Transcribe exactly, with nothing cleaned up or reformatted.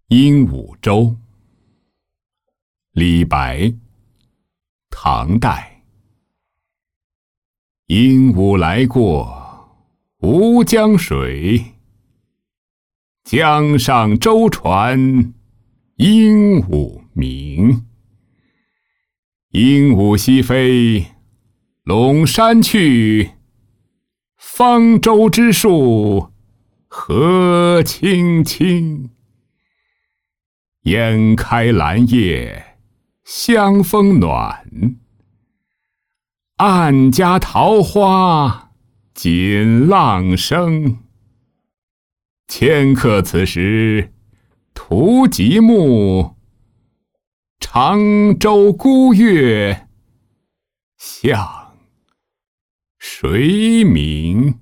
鹦鹉洲，李白，唐代。鹦鹉来过吴江水，江上舟船鹦鹉鸣。鹦鹉西飞陇山去，方舟之树何青青。烟开兰叶香风暖，暗家桃花锦浪生。迁客此时图极目，长洲孤月向谁明？